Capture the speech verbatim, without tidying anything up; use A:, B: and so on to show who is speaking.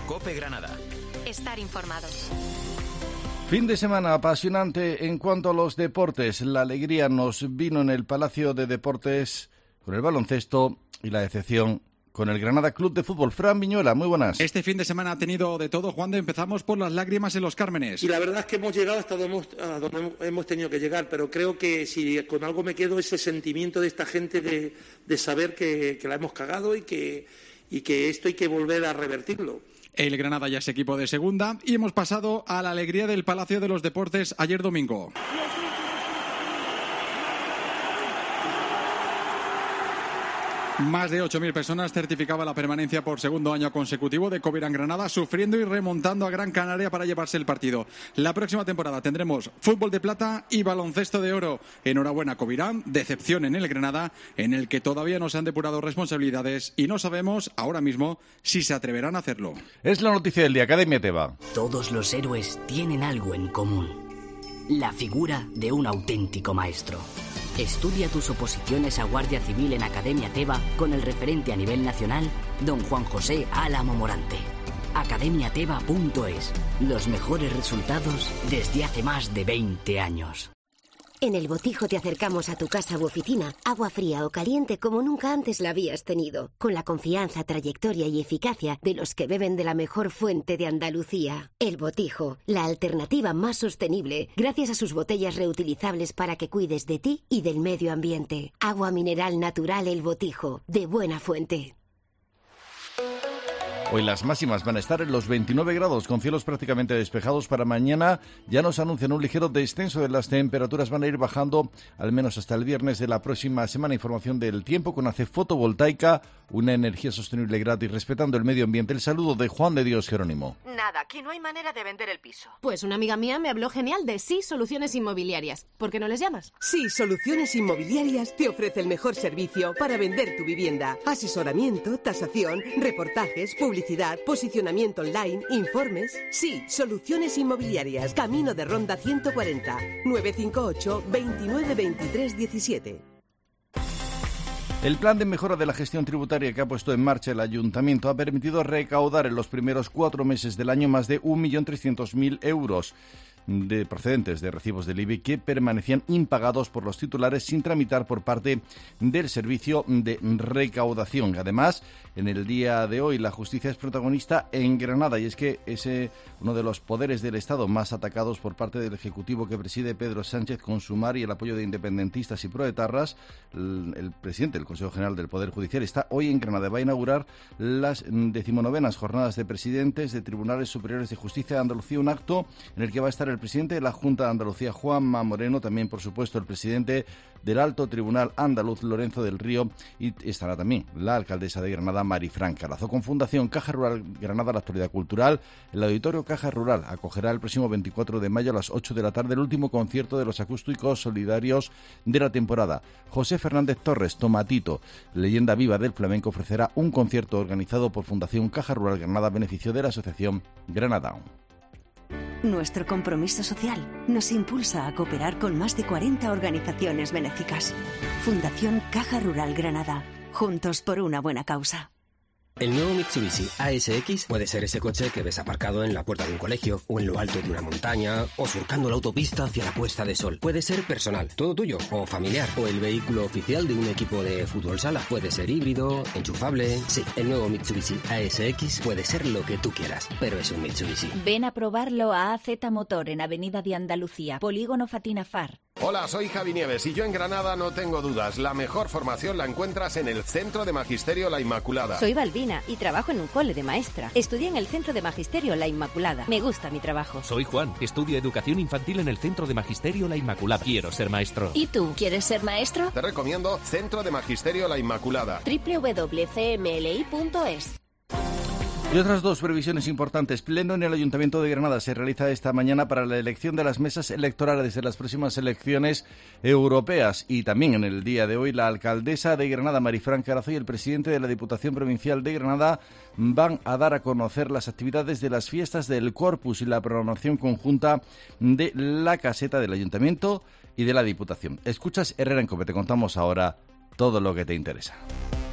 A: COPE Granada.
B: Estar informados.
C: Fin de semana apasionante en cuanto a los deportes. La alegría nos vino en el Palacio de Deportes con el baloncesto y la decepción con el Granada Club de Fútbol. Fran Viñuela, muy buenas.
D: Este fin de semana ha tenido de todo, Juan de. Empezamos por las lágrimas en los Cármenes.
E: Y la verdad es que hemos llegado hasta donde hemos, a donde hemos tenido que llegar, pero creo que si con algo me quedo, ese sentimiento de esta gente de, de saber que, que la hemos cagado y que, y que esto hay que volver a revertirlo.
D: El Granada ya es equipo de segunda y hemos pasado a la alegría del Palacio de los Deportes ayer domingo. Más de ocho mil personas certificaba la permanencia por segundo año consecutivo de Covirán Granada, sufriendo y remontando a Gran Canaria para llevarse el partido. La próxima temporada tendremos fútbol de plata y baloncesto de oro. Enhorabuena, Covirán, decepción en el Granada, en el que todavía no se han depurado responsabilidades y no sabemos ahora mismo si se atreverán a hacerlo.
C: Es la noticia del día, Academia Teba.
F: Todos los héroes tienen algo en común: la figura de un auténtico maestro. Estudia tus oposiciones a Guardia Civil en Academia Teba con el referente a nivel nacional, don Juan José Álamo Morante. academia teba punto es. Los mejores resultados desde hace más de veinte años.
G: En El Botijo te acercamos a tu casa u oficina, agua fría o caliente como nunca antes la habías tenido, con la confianza, trayectoria y eficacia de los que beben de la mejor fuente de Andalucía. El Botijo, la alternativa más sostenible, gracias a sus botellas reutilizables para que cuides de ti y del medio ambiente. Agua mineral natural El Botijo, de buena fuente.
C: Hoy las máximas van a estar en los veintinueve grados, con cielos prácticamente despejados. Para mañana ya nos anuncian un ligero descenso de las temperaturas. Van a ir bajando al menos hasta el viernes de la próxima semana. Información del tiempo con A C E Fotovoltaica, una energía sostenible, gratis, respetando el medio ambiente. El saludo de Juan de Dios Jerónimo.
H: Nada, aquí no hay manera de vender el piso.
I: Pues una amiga mía me habló genial de Sí Soluciones Inmobiliarias. ¿Por qué no les llamas?
J: Sí Soluciones Inmobiliarias te ofrece el mejor servicio para vender tu vivienda. Asesoramiento, tasación, reportajes, publicidad. Publicidad, posicionamiento online, informes. Sí, Soluciones Inmobiliarias. Camino de Ronda ciento cuarenta. nueve cinco ocho, veintinueve veintitrés diecisiete.
C: El plan de mejora de la gestión tributaria que ha puesto en marcha el Ayuntamiento ha permitido recaudar en los primeros cuatro meses del año más de un millón trescientos mil euros de procedentes de recibos del I B I que permanecían impagados por los titulares sin tramitar por parte del servicio de recaudación. Además, en el día de hoy la justicia es protagonista en Granada, y es que es uno de los poderes del Estado más atacados por parte del Ejecutivo que preside Pedro Sánchez, con Sumar y el apoyo de independentistas y proetarras. El, el presidente del Consejo General del Poder Judicial está hoy en Granada. Va a inaugurar las decimonovenas jornadas de presidentes de Tribunales Superiores de Justicia de Andalucía, un acto en el que va a estar el presidente de la Junta de Andalucía, Juanma Moreno, también, por supuesto, el presidente del Alto Tribunal Andaluz, Lorenzo del Río, y estará también la alcaldesa de Granada, Marifran Carazo. Con Fundación Caja Rural Granada, la actualidad cultural, el Auditorio Caja Rural acogerá el próximo veinticuatro de mayo a las ocho de la tarde el último concierto de los acústicos solidarios de la temporada. José Fernández Torres, Tomatito, leyenda viva del flamenco, ofrecerá un concierto organizado por Fundación Caja Rural Granada a beneficio de la asociación Granada.
K: Nuestro compromiso social nos impulsa a cooperar con más de cuarenta organizaciones benéficas. Fundación Caja Rural Granada. Juntos por una buena causa.
L: El nuevo Mitsubishi A S X puede ser ese coche que ves aparcado en la puerta de un colegio, o en lo alto de una montaña, o surcando la autopista hacia la puesta de sol. Puede ser personal, todo tuyo, o familiar, o el vehículo oficial de un equipo de fútbol sala. Puede ser híbrido, enchufable. Sí, el nuevo Mitsubishi A S X puede ser lo que tú quieras, pero es un Mitsubishi.
M: Ven a probarlo a A Z Motor en Avenida de Andalucía, Polígono Fatina Far.
N: Hola, soy Javi Nieves y yo en Granada no tengo dudas. La mejor formación la encuentras en el Centro de Magisterio La Inmaculada.
O: Soy Balbina y trabajo en un cole de maestra. Estudié en el Centro de Magisterio La Inmaculada. Me gusta mi trabajo.
P: Soy Juan, estudio Educación Infantil en el Centro de Magisterio La Inmaculada. Quiero ser maestro.
O: ¿Y tú, quieres ser maestro?
N: Te recomiendo Centro de Magisterio La Inmaculada.
O: doble u doble u doble u punto c m l i punto es.
C: Y otras dos previsiones importantes. Pleno en el Ayuntamiento de Granada se realiza esta mañana para la elección de las mesas electorales de las próximas elecciones europeas. Y también en el día de hoy la alcaldesa de Granada, Marifran Carazo, y el presidente de la Diputación Provincial de Granada van a dar a conocer las actividades de las fiestas del Corpus y la programación conjunta de la caseta del Ayuntamiento y de la Diputación. Escuchas Herrera en COPE, te contamos ahora todo lo que te interesa.